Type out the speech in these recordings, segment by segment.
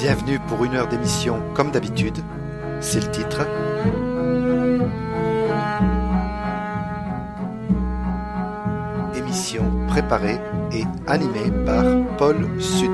Bienvenue pour une heure d'émission comme d'habitude, c'est le titre. Émission préparée et animée par Paul Sud.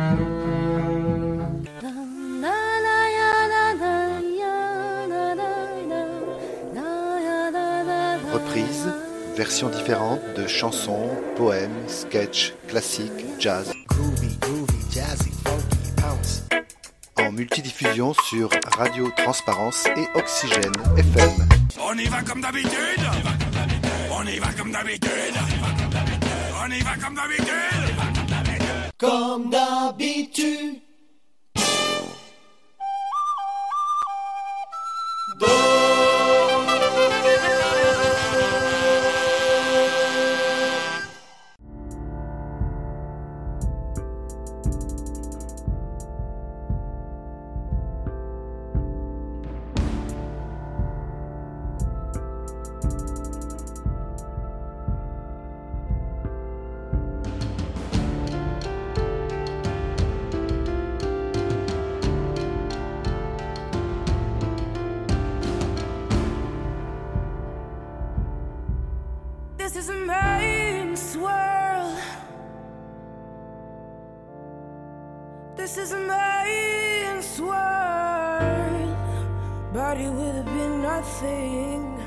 Reprise, versions différentes de chansons, poèmes, sketchs, classiques, jazz. Groovy, jazzy, funky, bounce. En multidiffusion sur Radio Transparence et Oxygène FM. On y va comme d'habitude. On y va comme d'habitude. On y va comme d'habitude. Comme d'habitude. This is a man's world. This is a man's world. But it would have been nothing,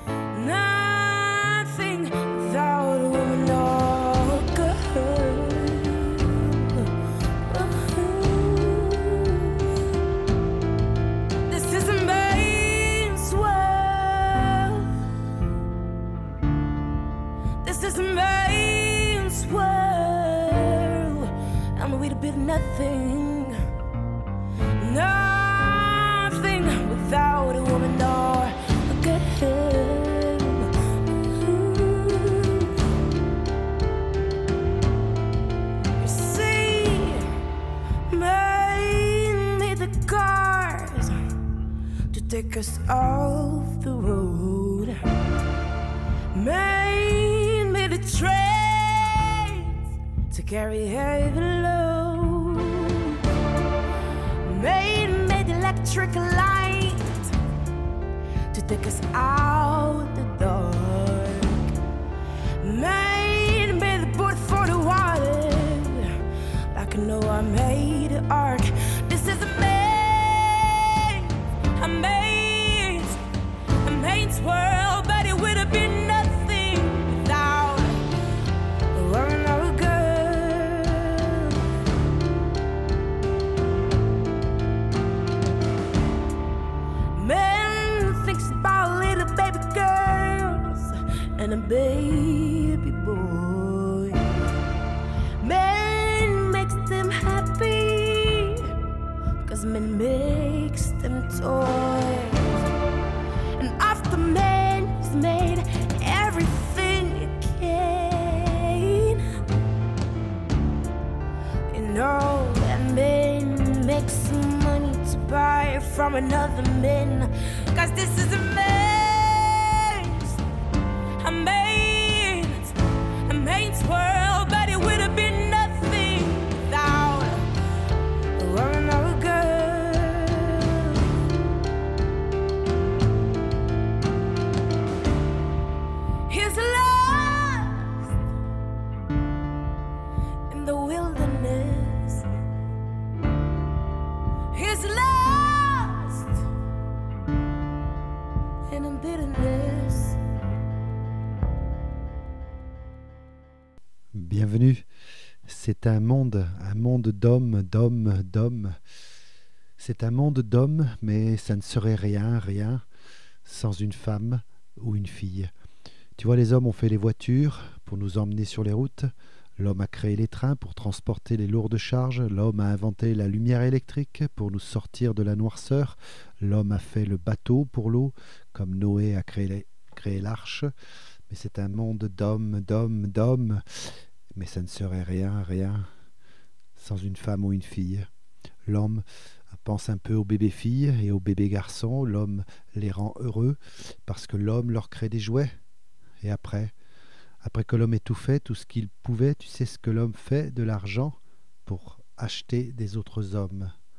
nothing without a woman or a girl. This is a man's world. This is a man's world, and we'd have been nothing, nothing without a woman or a girl. You see, man made the cars to take us off the road. Man made the trains to carry heavy load. Man made the electric light to take us out the dark. Man made the boat for the water, like Noah made the ark. This is a man's world, but it would have been nothing without a woman or a girl. Man thinks about little baby girls and a baby boy. Man makes them happy, 'cause man makes them toys. And after man has made everything he can, you know that man makes some money to buy from another man. 'Cause this is a man's world, but it would have been nothing without a woman or a girl. He's lost in the wilderness. He's lost in a bitterness. Bienvenue, c'est un monde d'hommes. C'est un monde d'hommes, mais ça ne serait rien sans une femme ou une fille. Tu vois, les hommes ont fait les voitures pour nous emmener sur les routes. L'homme a créé les trains pour transporter les lourdes charges. L'homme a inventé la lumière électrique pour nous sortir de la noirceur. L'homme a fait le bateau pour l'eau, comme Noé a créé l'arche. Mais c'est un monde d'hommes. Mais ça ne serait rien sans une femme ou une fille. L'homme pense un peu aux bébés filles et aux bébés garçons. L'homme les rend heureux parce que l'homme leur crée des jouets. Et après que l'homme ait tout fait, tout ce qu'il pouvait, tu sais ce que l'homme fait de l'argent pour acheter des autres hommes.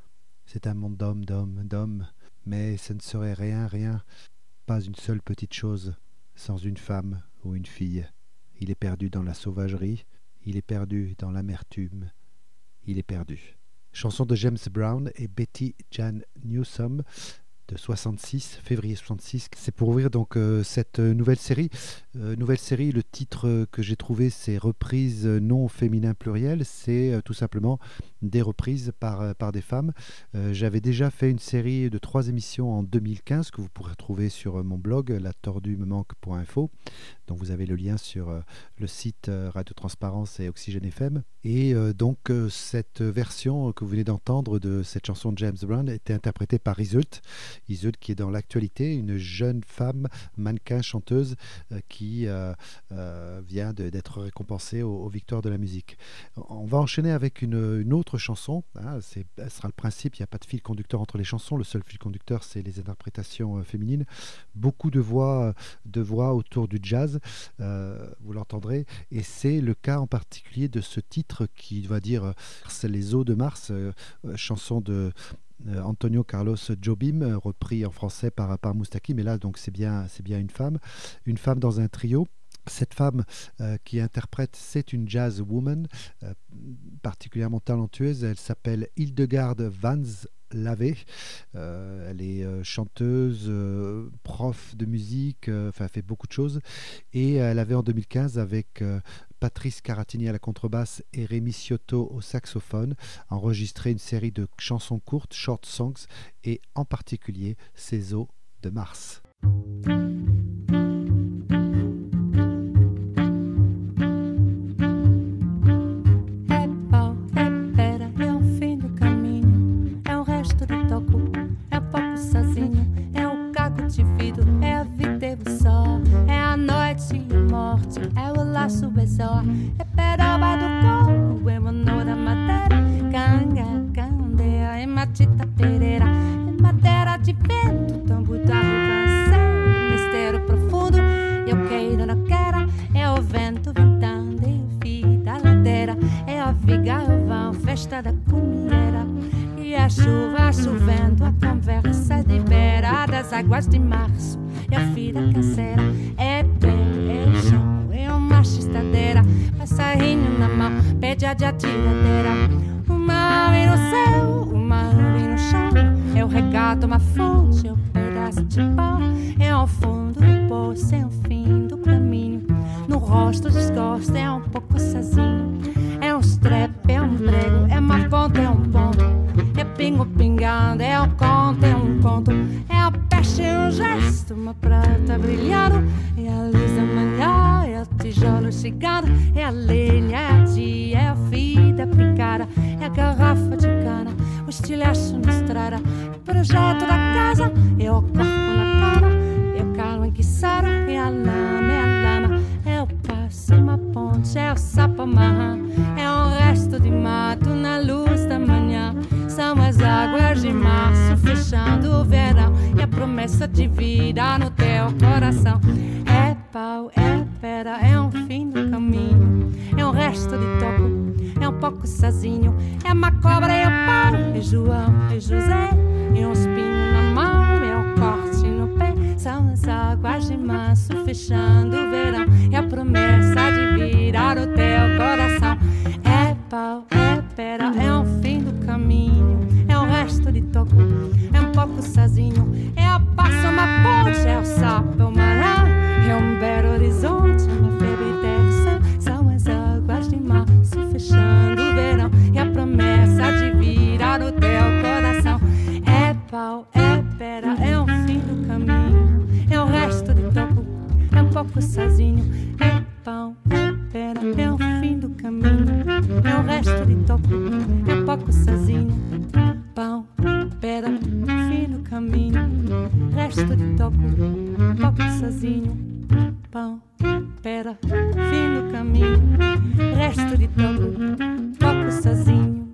C'est un monde d'hommes, mais ce ne serait rien, pas une seule petite chose, sans une femme ou une fille. Il est perdu dans la sauvagerie, il est perdu dans l'amertume, il est perdu. Chanson de James Brown et Betty Jan Newsom de 66, février 66. C'est pour ouvrir donc cette nouvelle série. Le titre que j'ai trouvé, c'est Reprises non féminin pluriel. C'est tout simplement des reprises par des femmes. J'avais déjà fait une série de 3 émissions en 2015 que vous pourrez retrouver sur mon blog latordumemanque.info. Donc vous avez le lien sur le site Radio Transparence et Oxygène FM. Et donc cette version que vous venez d'entendre de cette chanson de James Brown était interprétée par Iseult qui est dans l'actualité, une jeune femme mannequin chanteuse qui vient d'être récompensée aux victoires de la musique. On va enchaîner avec une autre chanson, hein, ce sera le principe, il n'y a pas de fil conducteur entre les chansons, le seul fil conducteur c'est les interprétations féminines, beaucoup de voix autour du jazz, vous l'entendrez, et c'est le cas en particulier de ce titre qui va dire c'est les eaux de Mars, chanson de Antonio Carlos Jobim, repris en français par Moustaki, mais là donc c'est bien une femme dans un trio. Cette femme qui interprète, c'est une jazz woman particulièrement talentueuse. Elle s'appelle Hildegard Vans Lave. Elle est chanteuse, prof de musique, elle fait beaucoup de choses. Et elle avait en 2015 avec Patrice Caratini à la contrebasse et Rémi Ciotto au saxophone enregistré une série de chansons courtes, short songs, et en particulier ces eaux de Mars. É peroba do coco, é monô da matéria, canga, candeia, é matita pereira, é matéria de vento, tambo da ribanceira, mistério profundo, eu queiro, não quero, é o vento ventando, é o fio da ladeira, é a viga, o vão, festa da comieira, e a chuva chovendo, a conversa de beira das águas de março, é a filha canseira, é pé, é o chão. Estadeira, passarinho na mão, pede a tiradeira. Uma ave no céu, uma ave no chão. É o regato, uma fonte, é um pedaço de pão. É o fundo do poço, é o fim do caminho. No rosto desgosto, é um pouco sozinho. É um strepe, é um prego, é uma ponta, é um ponto. É pingo pingando, é um conto, é um conto. É a peste, é um gesto, uma prata brilhando. É a luz da manhã, é o tijolo chegando. É a lenha, é a tia, é a vida picada. É a garrafa de cana, o estilhaço na estrada. O projeto da casa, é o corpo na cara. É o calo enguiçado, é a lama. É o passo, é uma ponte, é o sapo amarrando. É um resto de mato na luz da manhã. São as águas de março fechando o verão. E a promessa de vida no teu coração. É pau, é pedra, é um fim do caminho. É um resto de toco, é um pouco sozinho. É uma cobra, é o pau, é João, é José. É um espinho na mão, é um corte no pé. São as águas de março fechando o verão. É a promessa de virar o teu coração. É pau, é pedra, é um fim do caminho. É um resto de toco, é um pouco sozinho. É a passa, uma ponte, é o sapo, é o marão. É um belo horizonte, uma febre terça. São as águas de março fechando o verão. É a promessa de virar o teu coração. É pau, é pedra, é um fim do caminho. É um resto de toco, é um pouco sozinho. É pau, é pedra, é um fim do caminho. É um resto de toco, é um pouco sozinho. Pão, pedra, fim do caminho. Resto de toco, pouco sozinho. Pão, pedra, fim do caminho. Resto de toco, pouco sozinho.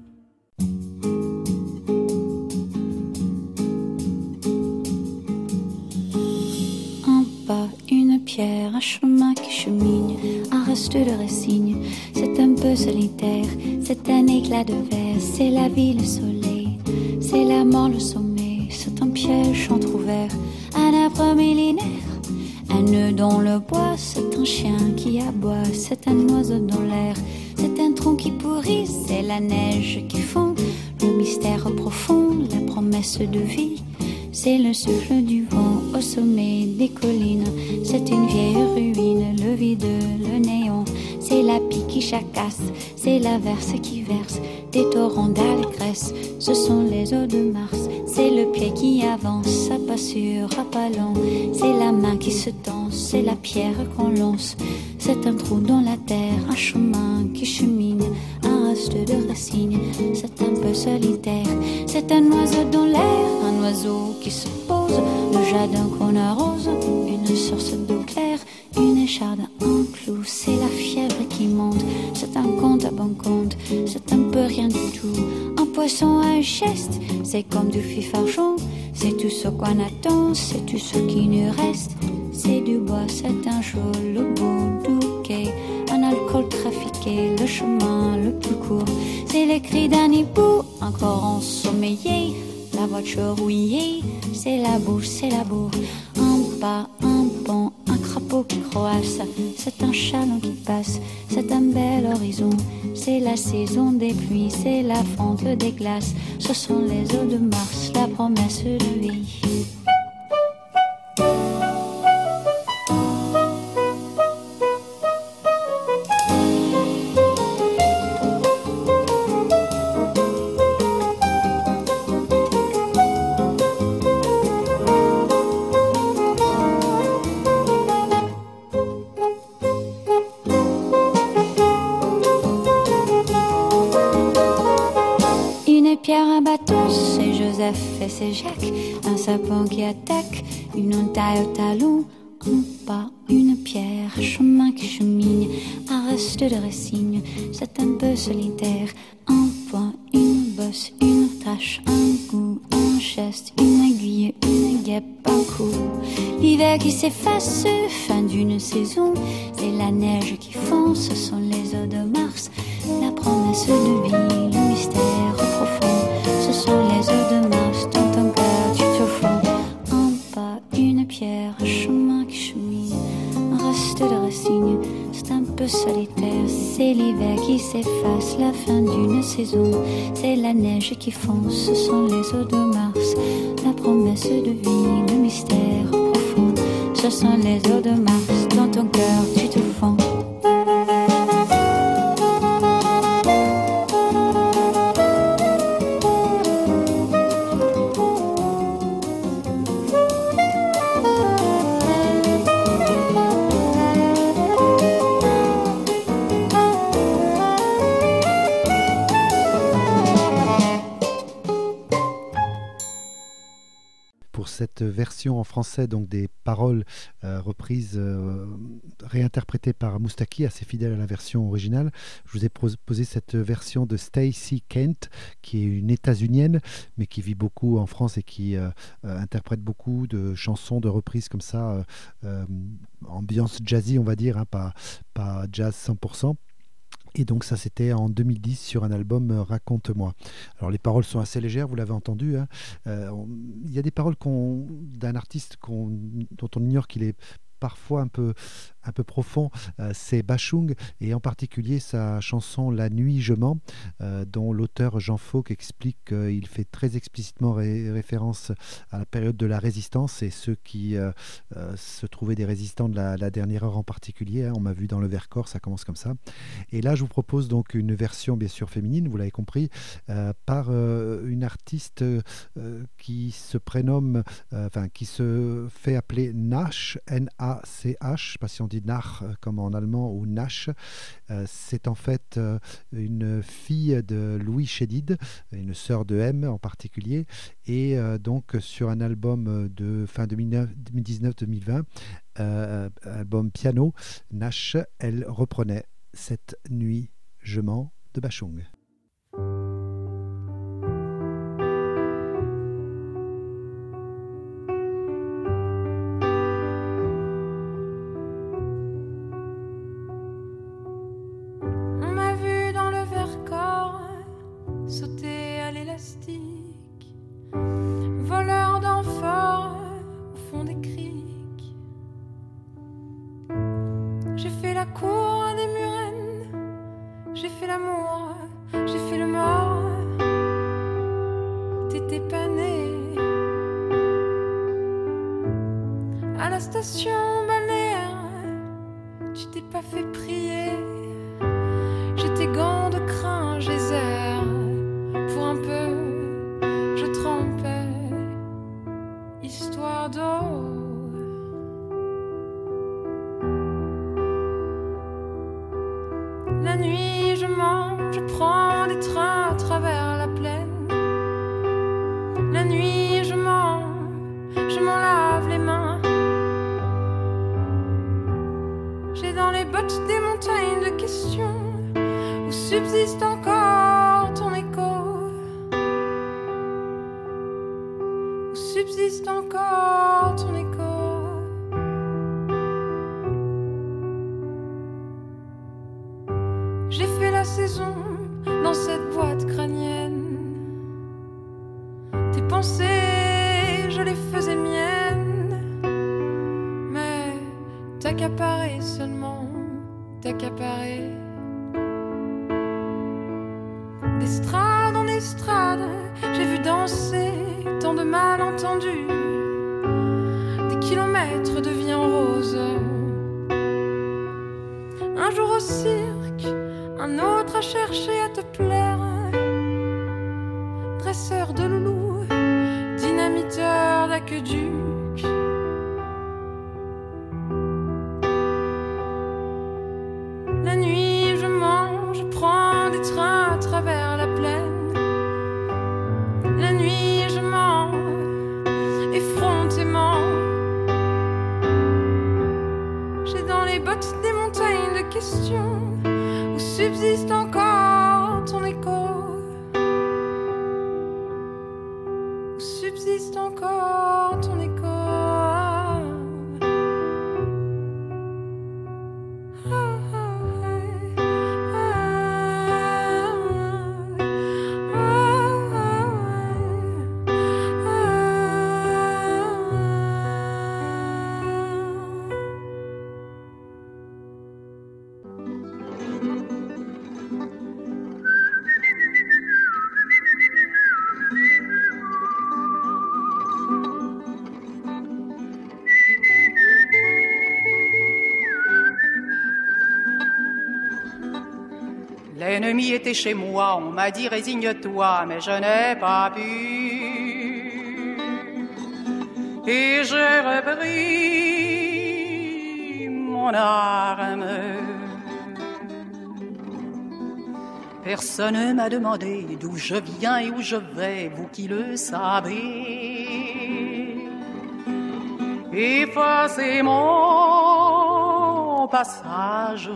Un pas, une pierre, un chemin qui chemine, un reste de racines. C'est un peu solitaire, c'est un éclat de verre, c'est la vie, le soleil. C'est la mort, le sommet, c'est un piège entrouvert, un arbre millénaire, un nœud dans le bois, c'est un chien qui aboie, c'est un oiseau dans l'air, c'est un tronc qui pourrit, c'est la neige qui fond, le mystère profond, la promesse de vie. C'est le souffle du vent au sommet des collines. C'est une vieille ruine, le vide, le néant. C'est la pie qui chacasse, c'est l'averse qui verse des torrents d'allégresse. Ce sont les eaux de Mars. C'est le pied qui avance, à pas sûr, à pas lent. C'est la main qui se tend, c'est la pierre qu'on lance. C'est un trou dans la terre, un chemin qui chemine, un reste de racines. C'est un peu solitaire. C'est un oiseau dans l'air, un oiseau qui se pose, le jardin qu'on arrose, une source d'eau claire, une écharde, un clou, c'est la fièvre qui monte, c'est un conte à bon compte, c'est un peu rien du tout, un poisson à un geste, c'est comme du fifarchon, c'est tout ce qu'on attend, c'est tout ce qui nous reste, c'est du bois, c'est un jour, le bout du quai, un alcool trafiqué, le chemin le plus court, c'est les cris d'un hibou, encore ensommeillé, la voiture rouillée, c'est la boue, un pas, un pont, un crapaud qui croasse, c'est un chaland qui passe, c'est un bel horizon, c'est la saison des pluies, c'est la fonte des glaces, ce sont les eaux de Mars, la promesse de vie. Pierre, un bateau, c'est Joseph et c'est Jacques, un sapin qui attaque, une entaille au talon, un pas, une pierre, un chemin qui chemine, un reste de racine, c'est un peu solitaire, un point, une bosse, une tâche, un goût, un geste, une aiguille, une guêpe, un coup. L'hiver qui s'efface, fin d'une saison, c'est la neige qui fond, ce sont les eaux de Mars, la promesse de vie, le mystère profond. Ce sont les eaux de Mars dans ton cœur, tu te fonds. Un pas, une pierre, un chemin qui chemine, un reste de racine, c'est un peu solitaire. C'est l'hiver qui s'efface, la fin d'une saison. C'est la neige qui fond, ce sont les eaux de Mars. La promesse de vie, le mystère profond. Ce sont les eaux de Mars, dans ton cœur, tu te fonds. Cette version en français, donc des paroles reprises, réinterprétées par Moustaki, assez fidèle à la version originale. Je vous ai proposé cette version de Stacey Kent, qui est une États-Unienne, mais qui vit beaucoup en France et qui interprète beaucoup de chansons, de reprises comme ça, ambiance jazzy, on va dire, hein, pas jazz 100%. Et donc ça c'était en 2010 sur un album Raconte-moi. Alors les paroles sont assez légères, vous l'avez entendu, hein. Il y a des paroles d'un artiste dont on ignore qu'il est parfois un peu profond, c'est Bashung, et en particulier sa chanson La nuit je mens, dont l'auteur Jean Fauque explique qu'il fait très explicitement référence à la période de la résistance et ceux qui se trouvaient des résistants de la dernière heure en particulier, hein. On m'a vu dans le Vercors, ça commence comme ça. Et là je vous propose donc une version bien sûr féminine, vous l'avez compris, par une artiste qui se prénomme, qui se fait appeler Nach, N-A-C-H, je ne sais pas si on dit Nach comme en allemand ou Nach. C'est en fait une fille de Louis Chédid, une sœur de M en particulier, et donc sur un album de fin 2019-2020, album piano, Nach, elle reprenait Cette nuit je mens de Bashung. Sauter à l'élastique, J'ai fait l'amour, j'ai fait le mort. T'étais pas né. À la station balnéaire, tu t'es pas fait prier. J'étais gants de crin, geyser. Pour un peu, je trempais, histoire d'eau. La nuit, je mange, je prends des trains à travers la plaine. La nuit, je m'en lave les mains. J'ai dans les bottes des montagnes de questions où subsiste encore ton écho. Où subsiste encore ton écho. J'ai fait la saison dans cette boîte crânienne. Tes pensées, je les faisais miennes. Mais t'accaparer seulement, t'accaparer. D'estrade en estrade, j'ai vu danser tant de malentendus. Des kilomètres de vie en rose. Un jour au cirque, un autre à chercher à te plaire. Dresseur de loulou, dynamiteur d'aqueduc. La nuit, je mange, je prends des trains à travers la plaine. La nuit, je mens, effrontément. J'ai dans les bottes des montagnes de questions où subsiste encore ton écho. Où subsiste encore ton écho. L'ennemi était chez moi, on m'a dit résigne-toi, mais je n'ai pas pu. Et j'ai repris mon arme. Personne ne m'a demandé d'où je viens et où je vais, vous qui le savez. Effacez mon passage.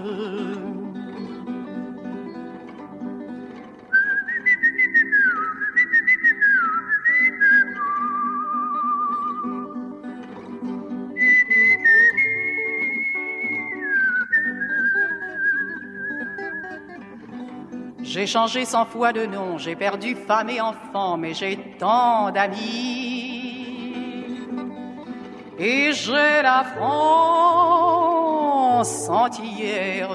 J'ai changé 100 fois de nom, j'ai perdu femme et enfant, mais j'ai tant d'amis. Et j'ai la France entière.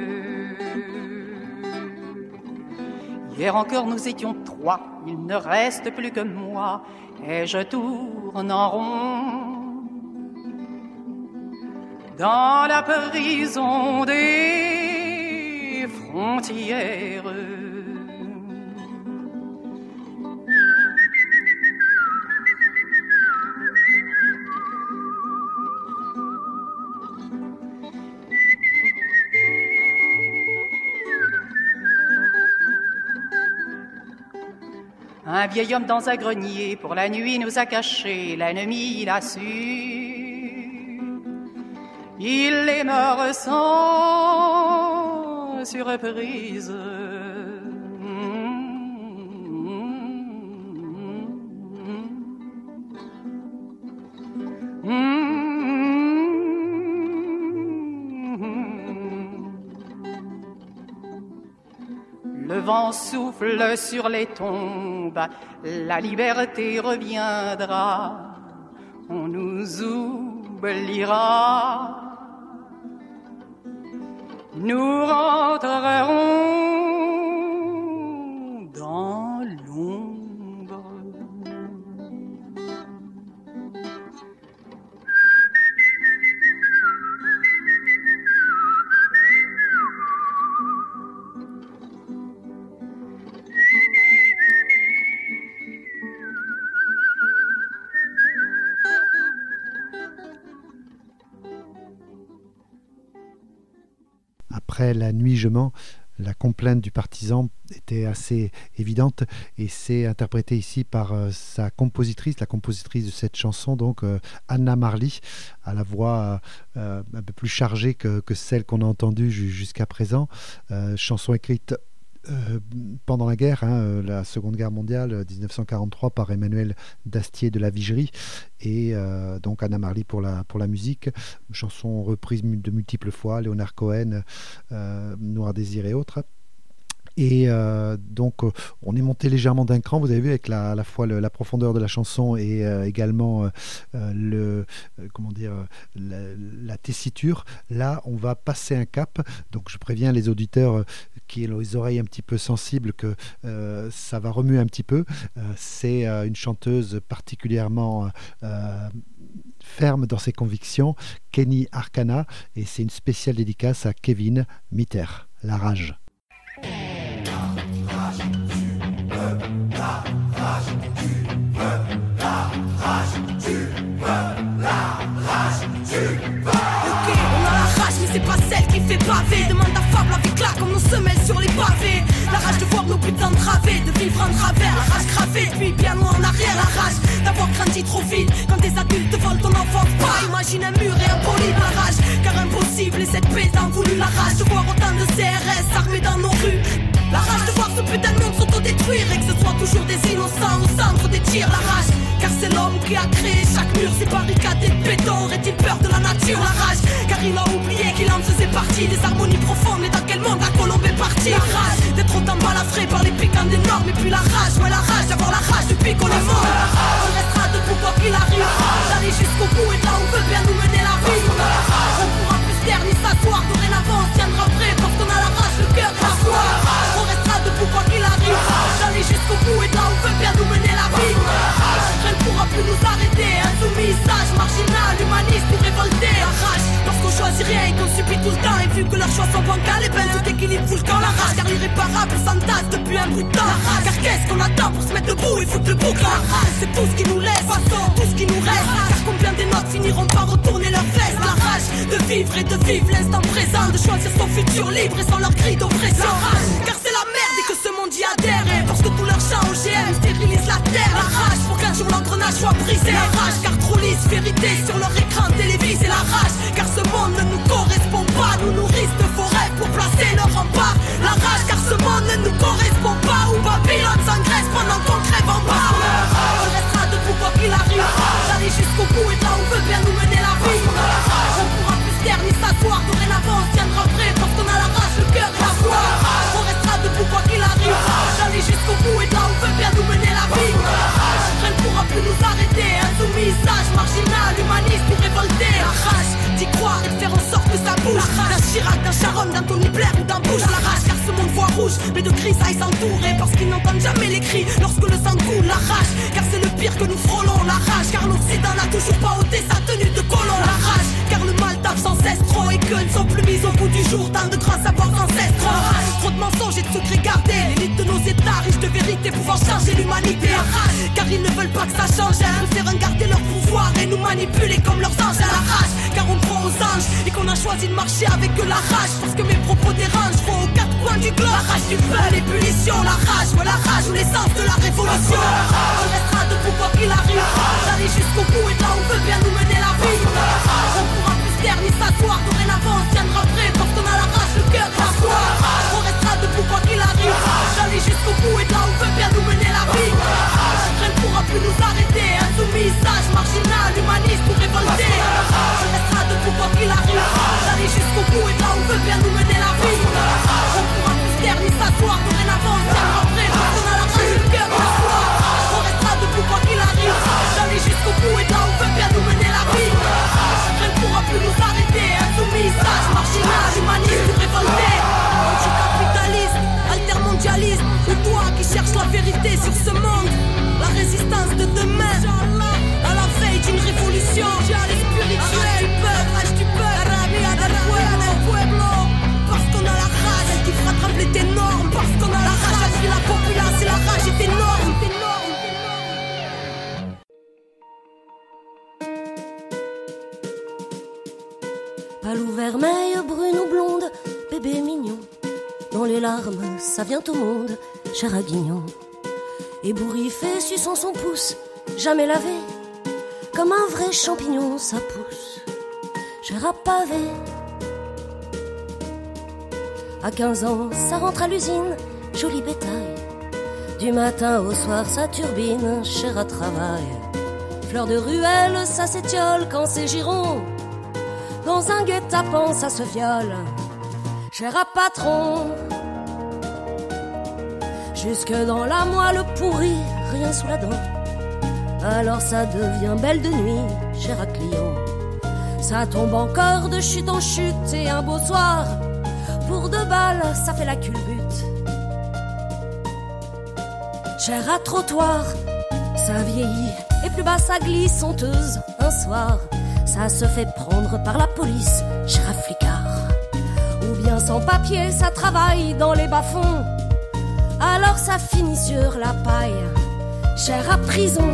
Hier encore nous étions 3, il ne reste plus que moi, et je tourne en rond dans la prison des frontières. Un vieil homme dans un grenier pour la nuit nous a cachés, l'ennemi il a su. Il est mort sans surprise. Le vent souffle sur les tombes, la liberté reviendra, on nous oubliera, nous rentrerons Après la nuit je mens, la complainte du partisan était assez évidente et c'est interprété ici par sa compositrice, la compositrice de cette chanson, donc Anna Marley, à la voix un peu plus chargée que celle qu'on a entendue jusqu'à présent. Chanson écrite pendant la guerre, la Seconde Guerre mondiale, 1943, par Emmanuel Dastier de la Vigerie, et donc Anna Marley pour la musique. Chanson reprise de multiples fois, Léonard Cohen, Noir Désir et autres. Et donc on est monté légèrement d'un cran, vous avez vu, avec à la fois la profondeur de la chanson et également la tessiture. Là on va passer un cap, donc je préviens les auditeurs qui ont les oreilles un petit peu sensibles que ça va remuer un petit peu. C'est une chanteuse particulièrement ferme dans ses convictions, Kenny Arcana, et c'est une spéciale dédicace à Kevin Mitter, La Rage. C'est pas celle qui fait baver. Demande à Fable avec là comme nos semelles sur les pavés. La rage de voir nos buts entravés, de vivre en travers. La rage gravée, puis bien loin en arrière. La rage d'avoir grandi trop vite. Quand des adultes volent ton enfance, pas imagine un mur et un poli. La rage, car impossible et cette paix t'en voulu. La rage de voir autant de CRS armés dans nos rues. La rage de voir ce putain de monde s'autodétruire et que ce soit toujours des innocents au centre des tirs. La rage, car c'est l'homme qui a créé chaque mur. Ces barricades de béton, aurait-il peur de la nature? La rage, car il a oublié qu'il en faisait partie des harmonies profondes. Mais dans quel monde la colombe est partie? La rage d'être autant balafré par les piquants des normes. Et puis la rage, ouais la rage d'avoir la rage depuis qu'on est mort. On restera debout quoi qu'il arrive, d'aller jusqu'au bout et de là on veut bien nous mener la vie. On pourra plus se taire ni s'asseoir, dorénavant on tiendra prêt parce qu'on a la rage, le cœur et la foi. On restera debout quoi qu'il arrive, d'aller jusqu'au bout et de là on veut bien nous mener la vie. Rien ne pourra plus nous arrêter, insoumis, sage, marginal, humaniste ou révolté. La rage, parce qu'on choisit rien et qu'on subit tout le temps. Et vu que leurs choix sont bancals, et ben tout équilibre fout le camp. La rage, car l'irréparable s'entasse depuis un bout de temps. La rage, car qu'est-ce qu'on attend pour se mettre debout et foutre le bouc? La rage, c'est tout ce qui nous laisse, façon, tout ce qui nous reste. Car combien des nôtres finiront par retourner leur veste? La rage de vivre et de vivre l'instant présent, de choisir son futur libre et sans leur cri d'oppression. La rage, car c'est la merde et que ce monde y adhère. Et parce que tout leur champ OGM stérilise la terre. La rage, pour qu'un jour l'engrenage soit brisé. La rage, car trop lisse vérité sur leur écran télévisé. La rage, car ce monde ne nous correspond pas. Nous nourrissent de forêts pour placer leur rempart. La rage, car ce monde ne nous correspond pas. Où Babylone s'engraisse pendant qu'on crève en bas. On restera debout quoi qu'il arrive, d'aller jusqu'au bout et de là on veut bien nous mener la vie. On pourra plus se taire ni s'asseoir, dorénavant on tiendra prêt parce qu'on a la rage, le cœur et la foi. On restera debout quoi qu'il arrive, d'aller jusqu'au bout et de là on veut bien nous mener la vie. Rien ne pourra plus nous arrêter, insoumis, sage, marginal, humaniste ou révolté. La rage d'y croire et de faire en sorte que ça bouge. D'un Chirac, d'un Sharon, d'un Tony Blair ou d'un Bush. La rage car ce monde voit rouge, mais de grisailles s'entourer parce qu'ils n'entendent jamais les cris lorsque le sang coule. La rage car c'est le pire que nous frôlons. La rage car l'Occident n'a toujours pas ôté sa tenue de colon. La rage car le mal tape sans cesse trop et que ne sont plus mis au bout du jour tant de grands savoirs ancestraux. Trop de mensonges et de secrets gardés, l'élite de nos états riches de vérité pouvant changer l'humanité. La rage car ils ne veulent pas que ça change, ils préfèrent garder leur pouvoir et nous manipuler comme leurs anges. À la rage car on croit aux anges et qu'on a choisi de marcher avec eux. La rage parce que mes propos dérangent, faut aux quatre coins du globe. La rage du feu, l'ébullition, la rage, ouais la rage ou l'essence de la révolution. On restera debout quoi qu'il arrive, d'aller jusqu'au bout et de là on veut bien nous mener la vie. On pourra plus se taire ni s'asseoir, dorénavant on tiendra prêt parce qu'on a la rage, le cœur et la foi. On restera debout quoi qu'il arrive, d'aller jusqu'au bout et de là on veut bien nous mener la vie. Rien ne pourra plus nous arrêter, insoumis, sage, marginal, humaniste ou révolté. On restera debout quoi qu'il arrive, d'aller jusqu'au bout et de là on veut bien nous mener la vie. On pourra plus se taire ni s'asseoir, dorénavant on tiendra prêt parce qu'on a la rage, le cœur et la foi. On restera debout quoi qu'il arrive, d'aller jusqu'au bout et de là on veut bien nous mener la vie. Rien ne pourra plus nous arrêter, insoumis, sage, marginal, les larmes, ça vient au monde, cher à Guignon. Ébouriffé, suçant son pouce, jamais lavé, comme un vrai champignon, ça pousse, cher à pavé. À 15 ans, ça rentre à l'usine, joli bétail. Du matin au soir, ça turbine, cher à travail. Fleur de ruelle, ça s'étiole quand c'est giron. Dans un guet-apens, ça se viole, cher à patron. Jusque dans la moelle pourrie, rien sous la dent. Alors ça devient belle de nuit, cher à client. Ça tombe encore de chute en chute et un beau soir, pour 2 balles, ça fait la culbute. Cher à trottoir, ça vieillit et plus bas ça glisse honteuse. Un soir, ça se fait prendre par la police, cher à flicard. Ou bien sans papier, ça travaille dans les bas-fonds. Alors ça finit sur la paille, cher à prison.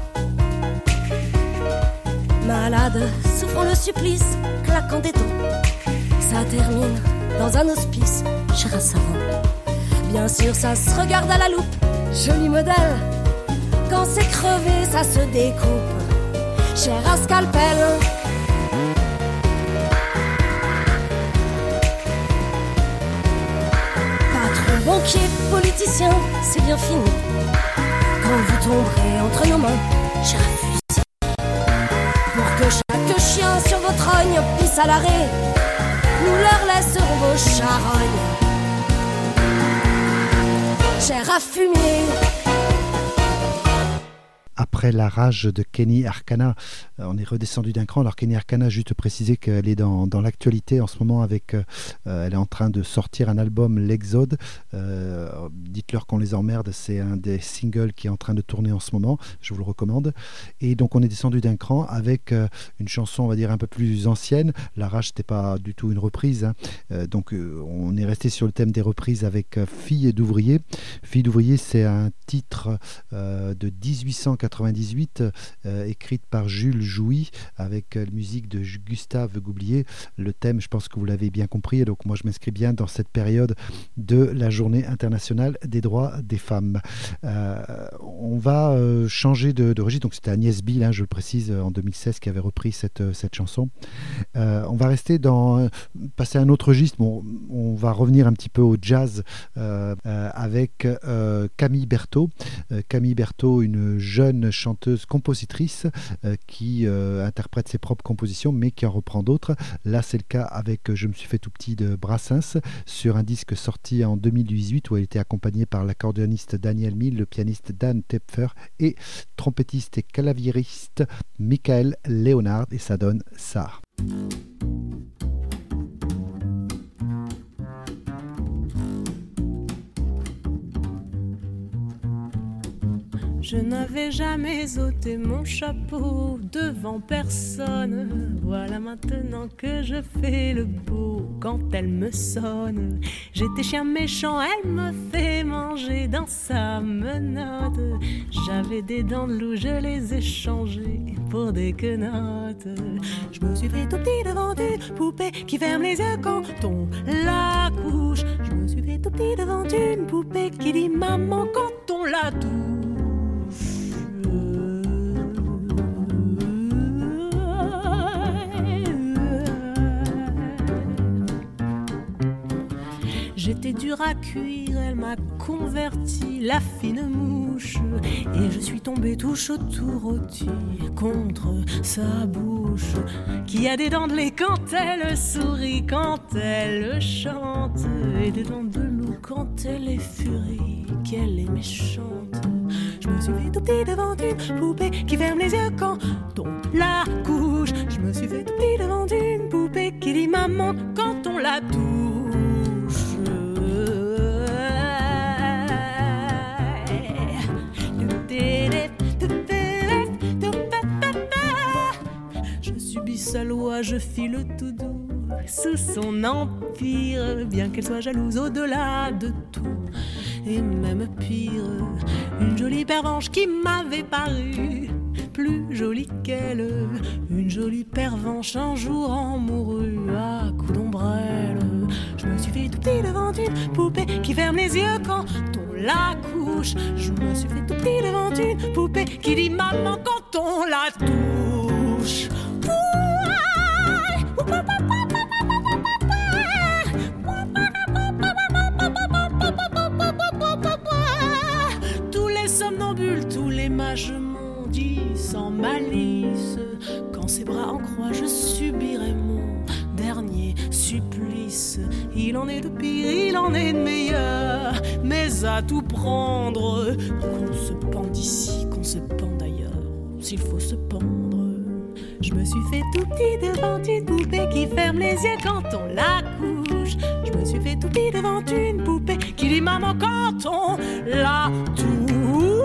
Malade, souffrant le supplice, claquant des dents, ça termine dans un hospice, cher à savant. Bien sûr, ça se regarde à la loupe, joli modèle. Quand c'est crevé, ça se découpe, cher à scalpel. Patron, banquier, politicien, c'est bien fini. Quand vous tomberez entre nos mains, cher à fusil. Pour que chaque chien sur votre rogne pisse à l'arrêt, nous leur laisserons vos charognes, cher à fumier. Après la rage de Kenny Arcana, on est redescendu d'un cran. Alors Kenny Arcana, juste préciser qu'elle est dans l'actualité en ce moment avec, elle est en train de sortir un album, l'Exode. Dites-leur qu'on les emmerde, c'est un des singles qui est en train de tourner en ce moment, je vous le recommande. Et donc on est descendu d'un cran avec une chanson, on va dire, un peu plus ancienne. La rage, c'était pas du tout une reprise, hein. Donc on est resté sur le thème des reprises avec Fille d'ouvrier. Fille d'ouvrier, c'est un titre de 1898 écrite par Jules Jouy avec la musique de Gustave Goublier. Le thème, je pense que vous l'avez bien compris, donc moi je m'inscris bien dans cette période de la journée internationale des droits des femmes. On va changer de registre, donc c'était Agnès Bill, hein, je le précise, en 2016 qui avait repris cette chanson. On va rester passer à un autre registre. Bon, on va revenir un petit peu au jazz avec Camille Berthaud. Camille Berthaud, une jeune chanteuse-compositrice qui interprète ses propres compositions mais qui en reprend d'autres. Là c'est le cas avec Je me suis fait tout petit de Brassens sur un disque sorti en 2018 où elle était accompagnée par l'accordéoniste Daniel Mill, le pianiste Dan Tepfer et trompettiste et claviériste Michael Leonard, et ça donne ça. Je n'avais jamais ôté mon chapeau devant personne. Voilà maintenant que je fais le beau quand elle me sonne. J'étais chien méchant, elle me fait manger dans sa menotte. J'avais des dents de loup, je les ai changées pour des quenottes. Je me suis fait tout petit devant une poupée qui ferme les yeux quand on la couche. Je me suis fait tout petit devant une poupée qui dit maman quand on la touche. J'étais dure à cuire, elle m'a converti, la fine mouche. Et je suis tombée touche autour rôtie contre sa bouche, qui a des dents de lait quand elle sourit, quand elle chante, et des dents de loup quand elle est furie, qu'elle est méchante. Je me suis fait tout petit devant une poupée qui ferme les yeux quand on la couche. Je me suis fait tout petit devant une poupée qui dit maman quand on la touche. Je subis sa loi, je file tout doux sous son empire, bien qu'elle soit jalouse au-delà de tout. Et même pire, une jolie pervenche qui m'avait paru plus jolie qu'elle. Une jolie pervenche un jour en mourut à coups d'ombrelle. Je me suis fait tout petit devant une poupée qui ferme les yeux quand on la couche. Je me suis fait tout petit devant une poupée qui dit maman quand on la touche. Tous les somnambules, tous les mages m'ont dit sans malice, quand ses bras en croix je subirai mon dernier supplice. Il en est de pire, il en est de meilleur, mais à tout prendre, qu'on se pende ici, qu'on se pende ailleurs, s'il faut se pendre. Je me suis fait tout petit devant une poupée qui ferme les yeux quand on la couche. Je me suis fait tout petit devant une poupée qui dit maman quand on la touche.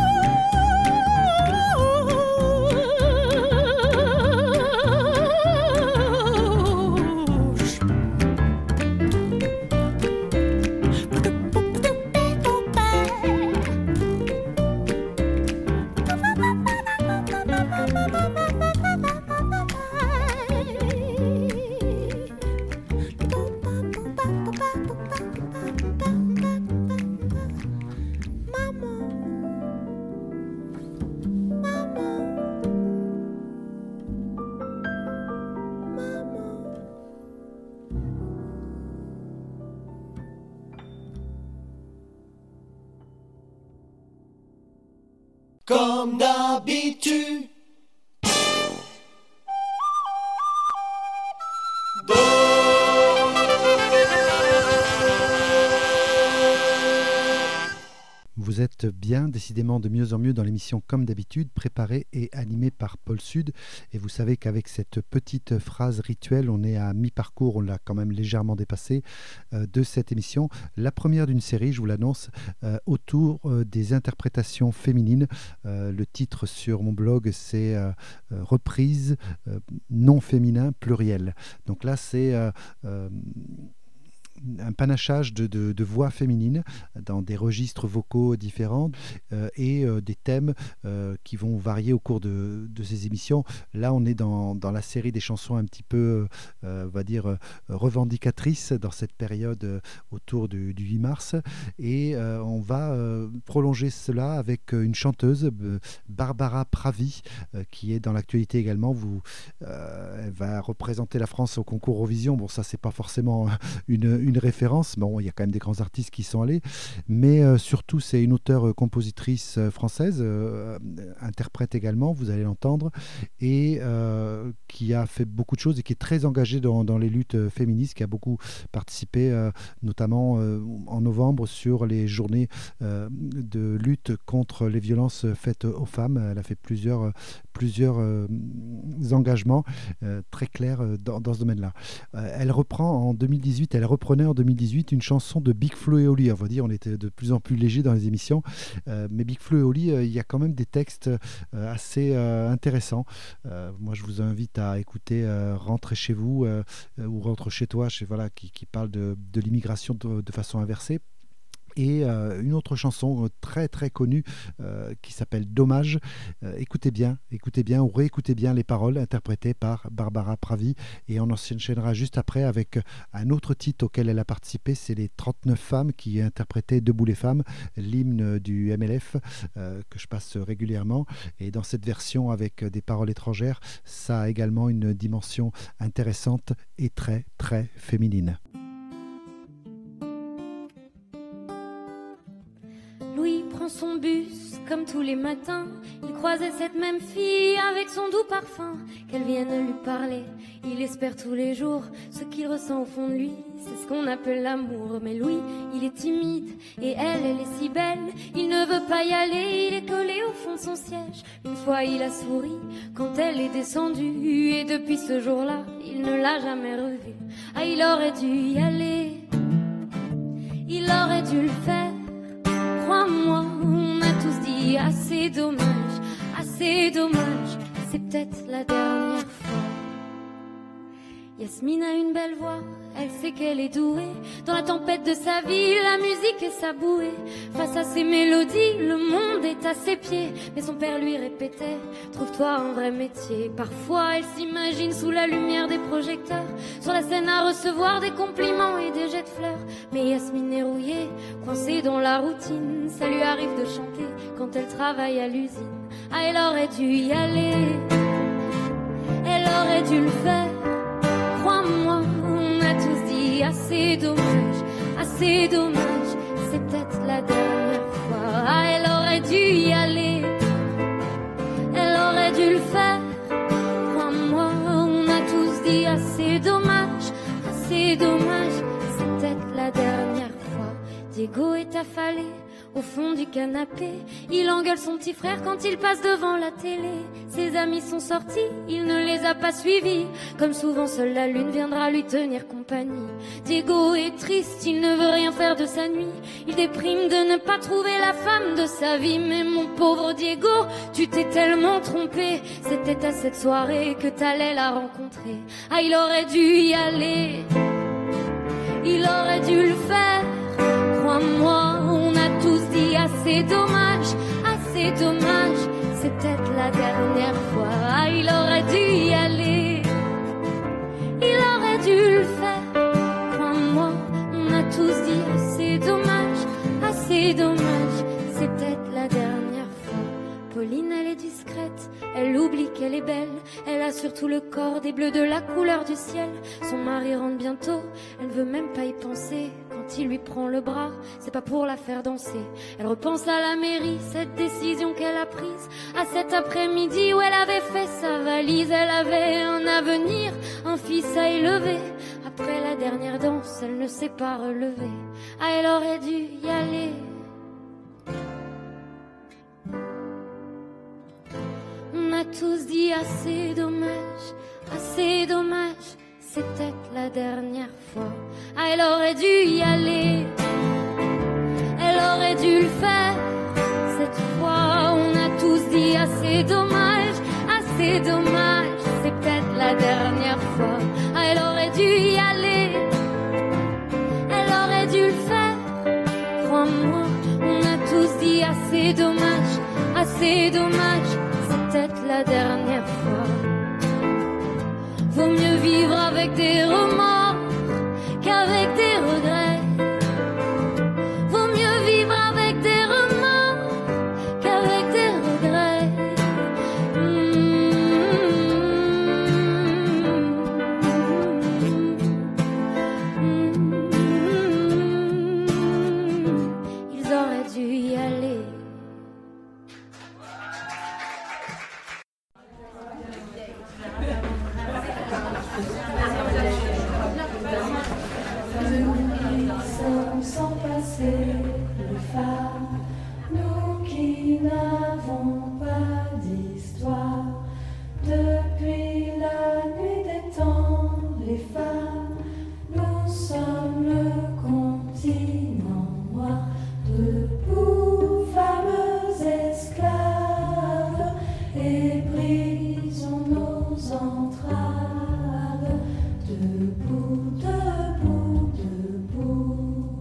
Comme d'habitude. Vous êtes bien, décidément de mieux en mieux dans l'émission Comme d'habitude, préparée et animée par Paul Sud. Et vous savez qu'avec cette petite phrase rituelle, on est à mi-parcours, on l'a quand même légèrement dépassé, de cette émission. La première d'une série, je vous l'annonce, autour des interprétations féminines. Le titre sur mon blog, c'est Reprise non féminin pluriel. Donc là, c'est un panachage de voix féminines dans des registres vocaux différents et des thèmes qui vont varier au cours de ces émissions. Là, on est dans la série des chansons un petit peu, on va dire, revendicatrices dans cette période autour du 8 mars. Et on va prolonger cela avec une chanteuse, Barbara Pravi, qui est dans l'actualité également. Elle va représenter la France au concours Eurovision. Bon, ça, c'est pas forcément une référence. Bon, il y a quand même des grands artistes qui sont allés, mais surtout, c'est une auteure-compositrice française, interprète également, vous allez l'entendre, et qui a fait beaucoup de choses et qui est très engagée dans les luttes féministes, qui a beaucoup participé, notamment en novembre, sur les journées de lutte contre les violences faites aux femmes. Elle a fait plusieurs engagements très clairs dans ce domaine-là. Elle reprenait en 2018 une chanson de Big Flo et Oli. On va dire, on était de plus en plus léger dans les émissions, mais Big Flo et Oli, il y a quand même des textes assez intéressants. Moi, je vous invite à écouter Rentrez chez vous ou Rentre chez toi, qui parle de l'immigration de façon inversée. Et une autre chanson très très connue qui s'appelle Dommage. Écoutez bien ou réécoutez bien les paroles interprétées par Barbara Pravi, et on enchaînera juste après avec un autre titre auquel elle a participé, c'est les 39 femmes qui interprétaient Debout les femmes, l'hymne du MLF que je passe régulièrement, et dans cette version avec des paroles étrangères, ça a également une dimension intéressante et très très féminine. Louis prend son bus comme tous les matins. Il croisait cette même fille avec son doux parfum. Qu'elle vienne lui parler, il espère tous les jours ce qu'il ressent au fond de lui. C'est ce qu'on appelle l'amour. Mais Louis, il est timide et elle est si belle. Il ne veut pas y aller, il est collé au fond de son siège. Une fois il a souri quand elle est descendue, et depuis ce jour-là, il ne l'a jamais revue. Ah, il aurait dû y aller, il aurait dû le faire. Crois-moi, on a tous dit assez dommage, c'est peut-être la dernière fois. Yasmine a une belle voix, elle sait qu'elle est douée. Dans la tempête de sa vie, la musique est sa bouée. Face à ses mélodies, le monde est à ses pieds. Mais son père lui répétait, trouve-toi un vrai métier. Parfois elle s'imagine sous la lumière des projecteurs, sur la scène à recevoir des compliments et des jets de fleurs. Mais Yasmine est rouillée, coincée dans la routine. Ça lui arrive de chanter quand elle travaille à l'usine. Ah, elle aurait dû y aller, elle aurait dû le faire. Crois-moi, on a tous dit assez dommage, c'est peut-être la dernière fois. Ah, elle aurait dû y aller, elle aurait dû le faire. Crois-moi, on a tous dit assez dommage, c'est peut-être la dernière fois. Diego est affalé au fond du canapé, il engueule son petit frère quand il passe devant la télé. Ses amis sont sortis, il ne les a pas suivis. Comme souvent, seule la lune viendra lui tenir compagnie. Diego est triste, il ne veut rien faire de sa nuit. Il déprime de ne pas trouver la femme de sa vie. Mais mon pauvre Diego, tu t'es tellement trompé. C'était à cette soirée que t'allais la rencontrer. Ah, il aurait dû y aller, il aurait dû le faire. Crois-moi, on a tous dit assez dommage, c'est peut-être la dernière fois. Ah, il aurait dû y aller, il aurait dû le faire. Crois-moi, on a tous dit assez dommage, c'est peut-être la dernière fois. Pauline, elle est discrète, elle oublie qu'elle est belle. Elle a surtout le corps des bleus de la couleur du ciel. Son mari rentre bientôt, elle ne veut même pas y penser. Quand il lui prend le bras, c'est pas pour la faire danser. Elle repense à la mairie, cette décision qu'elle a prise. À cet après-midi où elle avait fait sa valise. Elle avait un avenir, un fils à élever. Après la dernière danse, elle ne s'est pas relevée. Ah, elle aurait dû y aller. On a tous dit assez dommage, c'est peut-être la dernière fois. Ah, elle aurait dû y aller, elle aurait dû le faire. Cette fois, on a tous dit assez dommage, c'est peut-être la dernière fois. Ah, elle aurait dû y aller, elle aurait dû le faire. Crois-moi, on a tous dit assez dommage, c'est peut-être la dernière fois. Vaut mieux vivre avec des remords qu'avec des regrets. Vaut mieux vivre avec des remords qu'avec des regrets. Ils auraient dû y aller. Sans passer les femmes, nous qui n'avons pas d'histoire. Depuis la nuit des temps, les femmes, nous sommes le continent noir. Debout, fameux esclaves, et brisons nos entraves. Debout, debout, debout.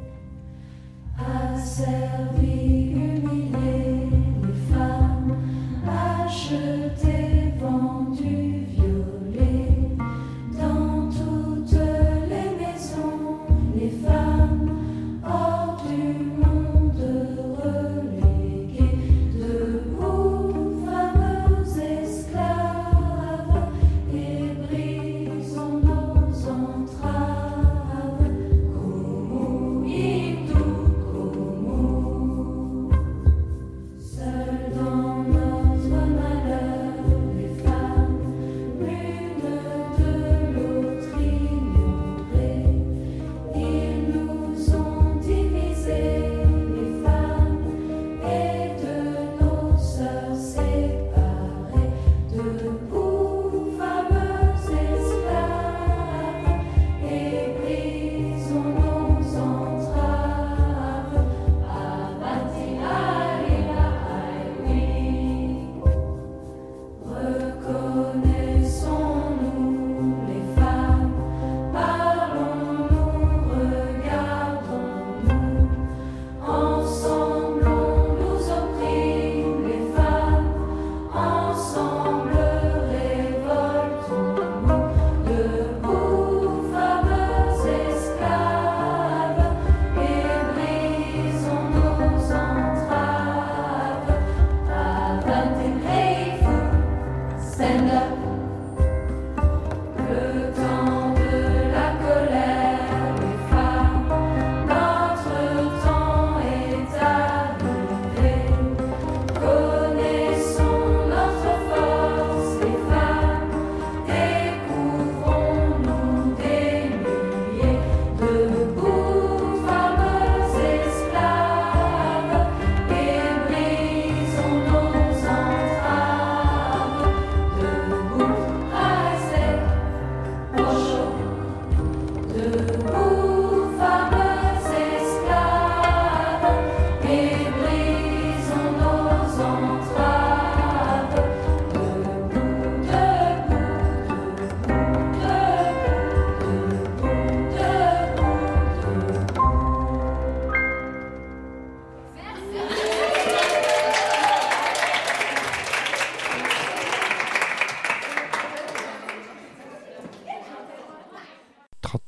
Asservis, humiliés, les femmes, achetées, vendues, violées. Dans toutes les maisons, les femmes, hors du monde reléguées. Debout, fameux esclaves, et brisons nos entraves. Como hindou, como. Seules dans notre malheur, les femmes, l'une de l'autre ignorées. Il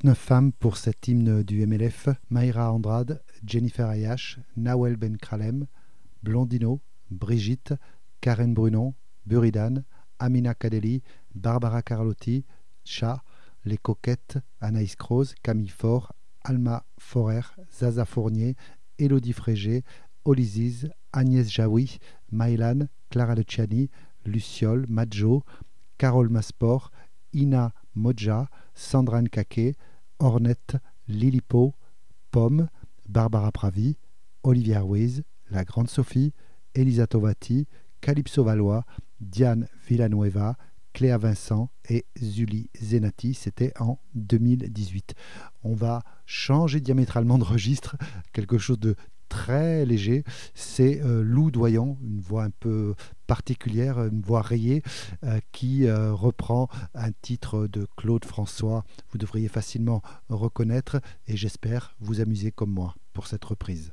39 femmes pour cet hymne du MLF. Mayra Andrade, Jennifer Ayash, Nawel Ben Kralem, Blondino, Brigitte, Karen Brunon, Buridan, Amina Kadeli, Barbara Carlotti, Cha, Les Coquettes, Anaïs Croze, Camille Faure, Alma Forer, Zaza Fournier, Élodie Frégé, Oliziz, Agnès Jaoui, Maïlan, Clara Luciani, Luciole, Madjo, Carole Masport, Ina Modja, Sandra Nkake, Ornette, Lilipo, Pomme, Barbara Pravi, Olivia Ruiz, La Grande Sophie, Elisa Tovati, Calypso Valois, Diane Villanueva, Cléa Vincent et Zuli Zenati. C'était en 2018. On va changer diamétralement de registre, quelque chose de très léger. C'est Lou Doyon, une voix un peu particulière, une voix rayée, qui reprend un titre de Claude François. Vous devriez facilement reconnaître et j'espère vous amuser comme moi pour cette reprise.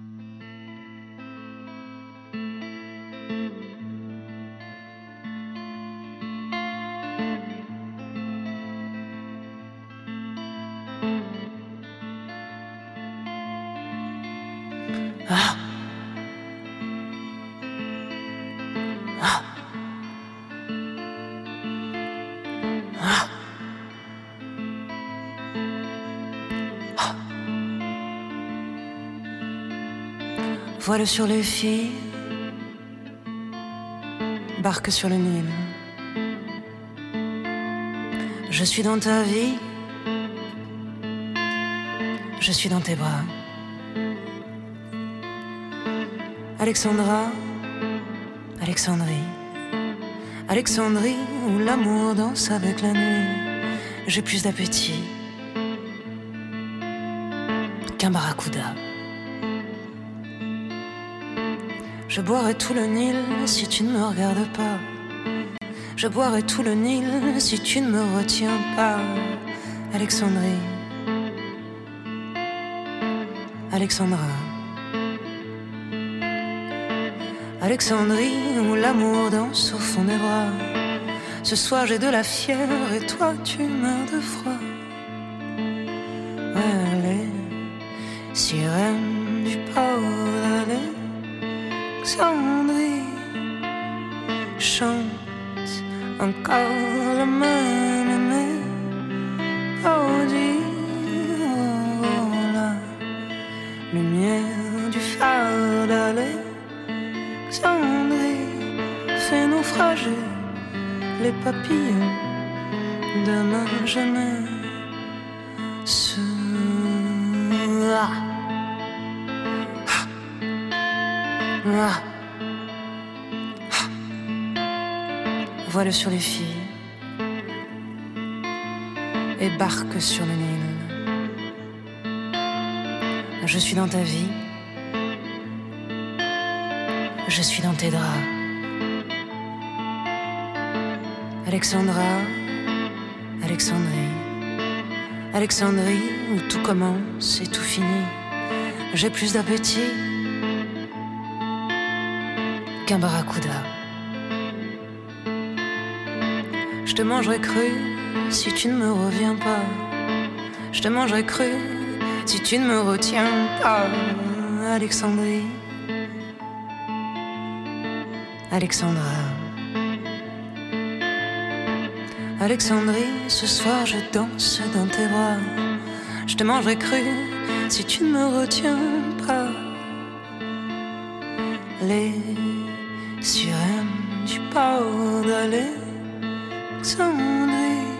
Ah. Ah. Ah. Ah. Voile sur les filles, barque sur le Nil. Je suis dans ta vie, je suis dans tes bras. Alexandra, Alexandrie, Alexandrie où l'amour danse avec la nuit. J'ai plus d'appétit qu'un barracuda. Je boirai tout le Nil si tu ne me regardes pas. Je boirai tout le Nil si tu ne me retiens pas. Alexandrie, Alexandra, Alexandrie où l'amour danse au fond des bras. Ce soir j'ai de la fièvre et toi tu meurs de froid. Ouais, les sirènes du port d'Alexandrie chantent encore la même mélodie. Oh, la lumière du phare d'Alexandrie fait naufrager les papillons de ma jeunesse. Ah. Ah. Ah. Voile sur les filles et barque sur le Nil. Je suis dans ta vie, je suis dans tes draps. Alexandra, Alexandrie, Alexandrie où tout commence et tout finit. J'ai plus d'appétit qu'un barracuda. Je te mangerai cru si tu ne me reviens pas. Je te mangerai cru si tu ne me retiens pas. Alexandrie, Alexandra, Alexandrie, ce soir je danse dans tes bras. Je te mangerai cru si tu ne me retiens pas. Les sirènes du port d'Alexandrie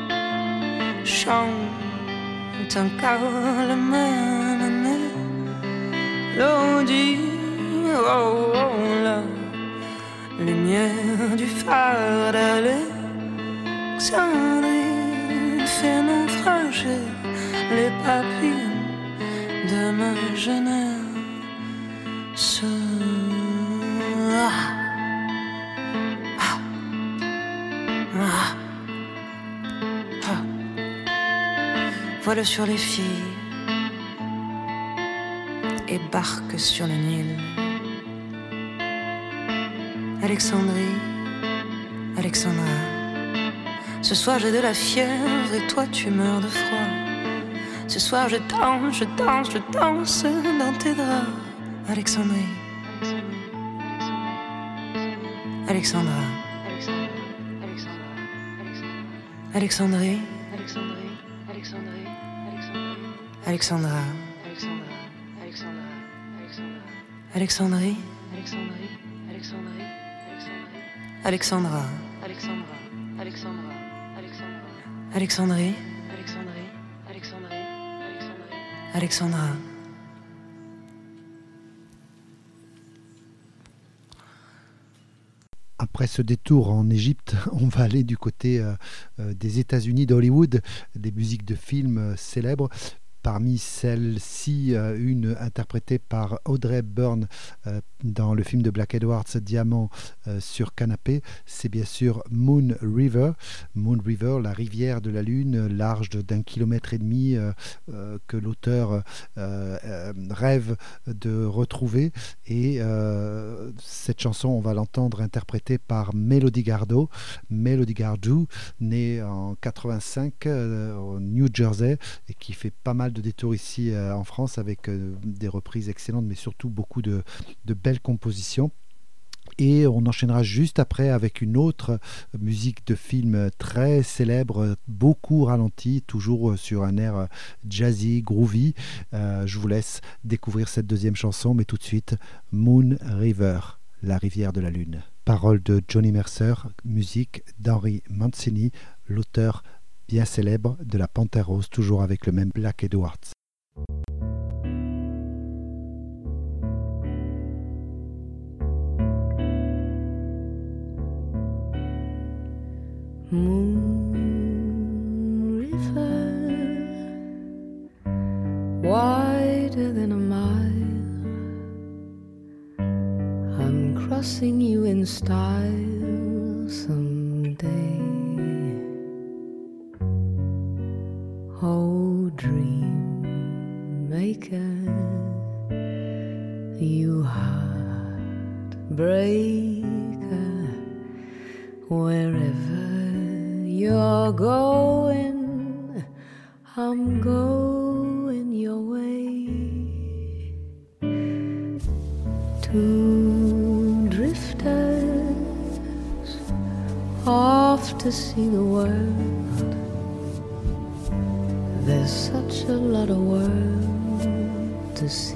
chantent encore la même mélodie. Oh, oh, la lumière du phare d'Alexandrie fait naufrager les papillons de ma jeunesse. Ah. Ah. Ah. Ah. Voile sur les filles et barque sur le Nil. Alexandrie, Alexandra, ce soir j'ai de la fièvre et toi tu meurs de froid. Ce soir je danse, je danse, je danse dans tes draps. Alexandrie, Alexandra, Alexandrie, Alexandra, Alexandrie, Alexandra, Alexandrie, Alexandra. Après ce détour en Égypte, on va aller du côté des États-Unis, d'Hollywood, des musiques de films célèbres. Parmi celles-ci, une interprétée par Audrey Byrne dans le film de Black Edwards, Diamant sur canapé, c'est bien sûr Moon River. Moon River, la rivière de la Lune, large d'1,5 km que l'auteur rêve de retrouver. Et cette chanson, on va l'entendre interprétée par Melody Gardot. Melody Gardot, née en 85 au New Jersey et qui fait pas mal de détours ici en France avec des reprises excellentes, mais surtout beaucoup de belles compositions. Et on enchaînera juste après avec une autre musique de film très célèbre, beaucoup ralentie, toujours sur un air jazzy, groovy. Je vous laisse découvrir cette deuxième chanson, mais tout de suite, Moon River, la rivière de la Lune. Paroles de Johnny Mercer, musique d'Henry Mancini, l'auteur bien célèbre de la Panthère Rose, toujours avec le même Black Edwards. Moon River, wider than a mile, I'm crossing you in style someday. Oh, dream maker, you heartbreaker, wherever you're going, I'm going your way. Two drifters off to see the world. There's such a lot of world to see.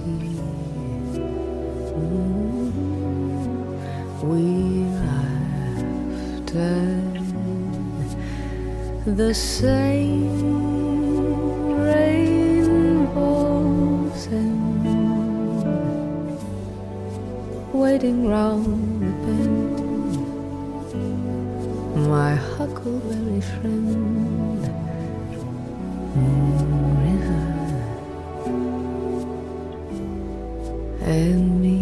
We're after the same rainbows and waiting round the bend, my huckleberry friend. Moon River and me.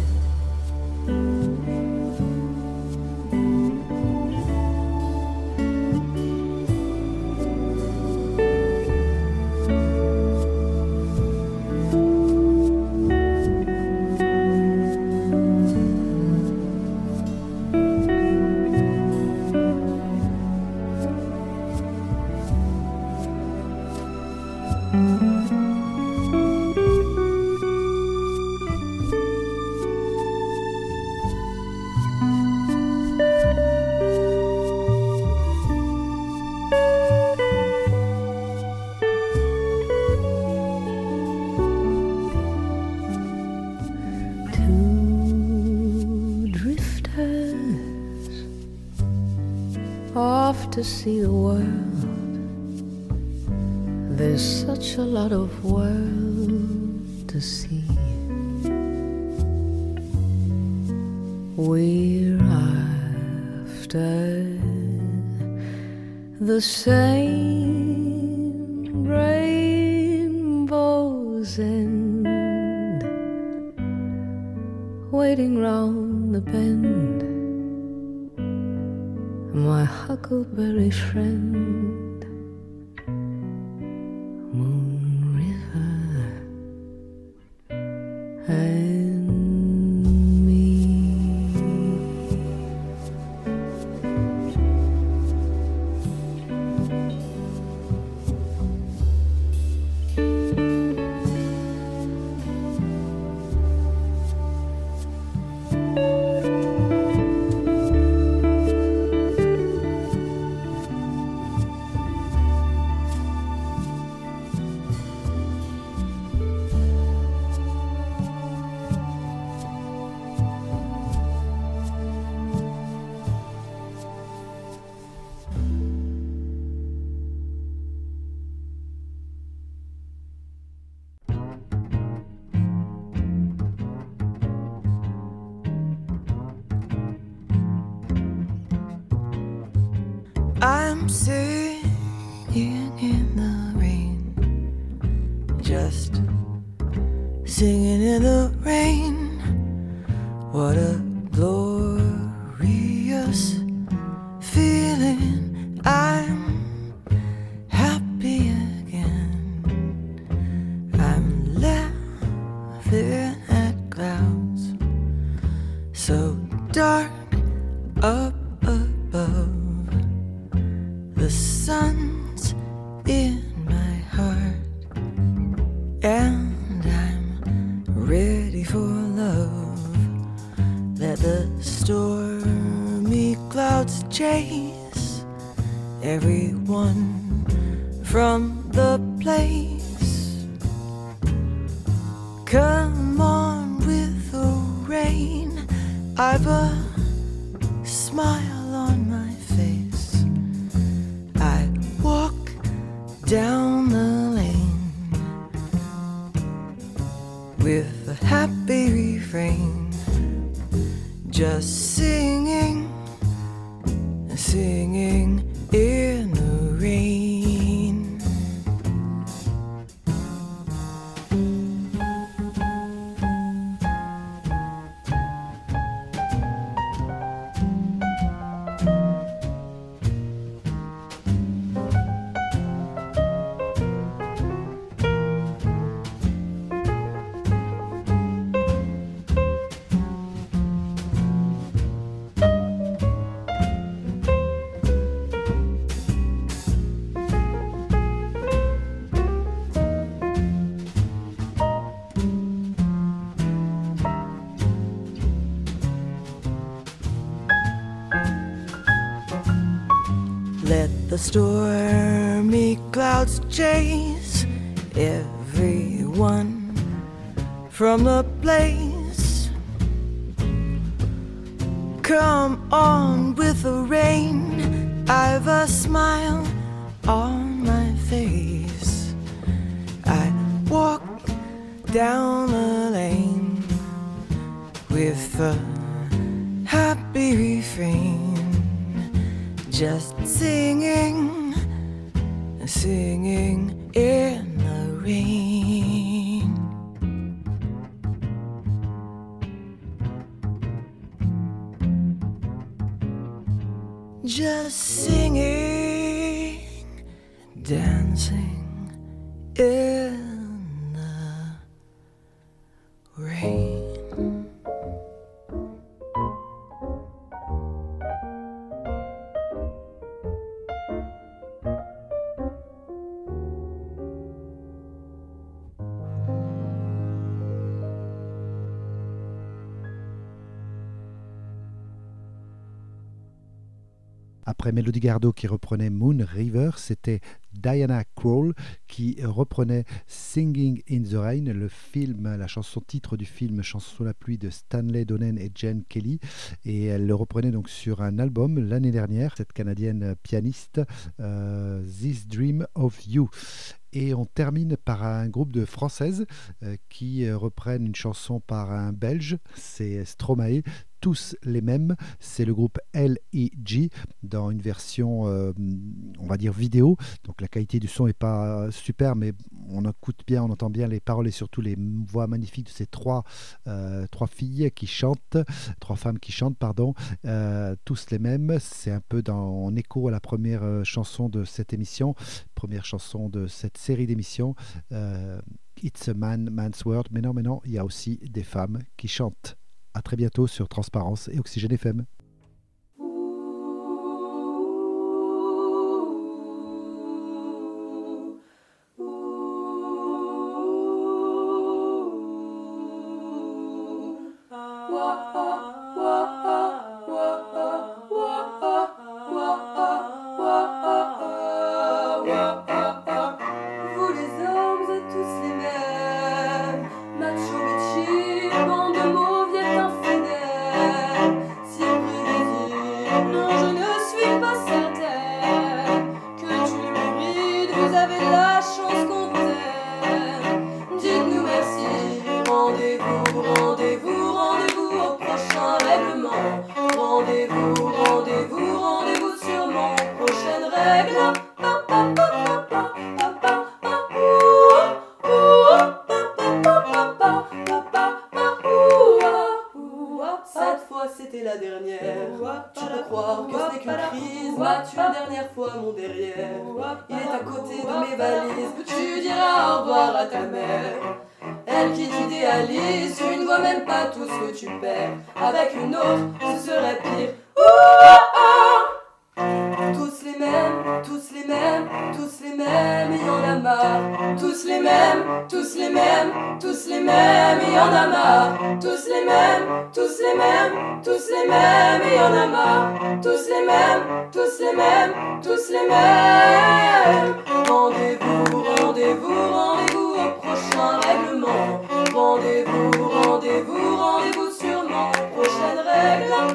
To see the world, there's such a lot of world to see. We're after the same rainbows and waiting round the bend, my huckleberry friend. Moon River and me. I'm singing in the rain, just singing in the rain. What a glorious feeling. I'm happy again. I'm laughing at clouds so dark up above. The sun's in my heart, and I'm ready for love. Let the stormy clouds chase everyone from the place. Come on with the rain, I've a smile on my face. I walk down the lane with a happy refrain, just singing, singing in the rain. Let the stormy clouds chase everyone from the place. Come on with the rain, I've a smile on my face. I walk down the lane with a happy refrain, just singing, singing in the rain. Just singing, dancing in the rain. Après Melody Gardot qui reprenait Moon River, c'était Diana Krall qui reprenait Singing in the Rain, le film, la chanson titre du film Chanson sous la pluie de Stanley Donen et Jen Kelly, et elle le reprenait donc sur un album l'année dernière, cette canadienne pianiste, This Dream of You. Et on termine par un groupe de Françaises qui reprennent une chanson par un Belge, c'est Stromae, Tous les mêmes, c'est le groupe L.I.G. dans une version, on va dire vidéo, donc la qualité du son n'est pas super, mais on écoute bien, on entend bien les paroles et surtout les voix magnifiques de ces trois filles qui chantent, trois femmes qui chantent, pardon, Tous les mêmes, c'est un peu en écho à la première chanson de cette émission, première chanson de cette série d'émissions, It's a Man's World, mais non, il y a aussi des femmes qui chantent. À très bientôt sur Transparence et Oxygène FM. Rendez-vous sur mon prochain Cette fois c'était la dernière. Tu peux croire que ce n'est qu'une crise. M'as-tu la dernière fois mon derrière? Il est à côté de mes valises. Tu diras au revoir à ta mère. Elle qui t'idéalise, tu ne vois même pas tout ce que tu perds. Avec une autre, ce serait pire. Tous les mêmes, tous les mêmes, tous les mêmes, il y en a marre. Tous les mêmes, tous les mêmes, tous les mêmes, il y en a marre. Tous les mêmes, tous les mêmes, tous les mêmes, il y en a marre. Tous les mêmes, tous les mêmes, tous les mêmes. Rendez-vous, rendez-vous, rendez-vous au prochain règlement. Rendez-vous, rendez-vous, rendez-vous sûrement aux prochaines règles.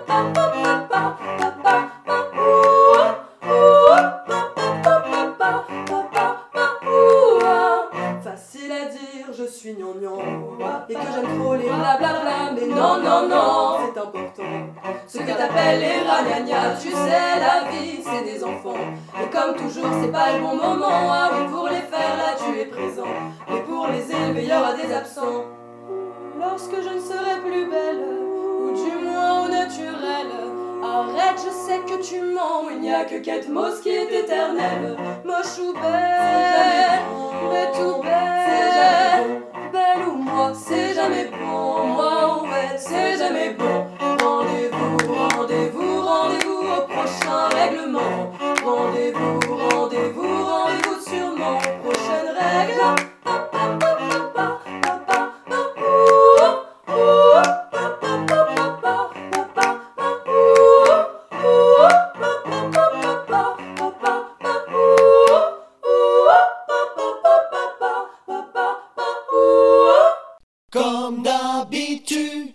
Facile à dire, je suis gnangnan et que j'aime trop les blablabla, mais non, non, non, c'est important. Ce que t'appelles les ragnagnas, tu sais, la vie, c'est des enfants. Et comme toujours, c'est pas le bon moment. Ah oui, pour les faire, là, tu es présent. Et pour les élever, il y aura des absents. Lorsque je ne serai plus belle, ou du moins au naturel, arrête, je sais que tu mens. Il n'y a que Kate Moss qui est éternelle. Moche ou belle, mais tout belle. Belle ou moi, c'est jamais bon. Moi ou elle, c'est jamais bon. Rendez-vous, rendez-vous, rendez-vous au prochain règlement. Rendez-vous, rendez-vous, rendez-vous sûrement aux prochaines règles. Comme d'habitude.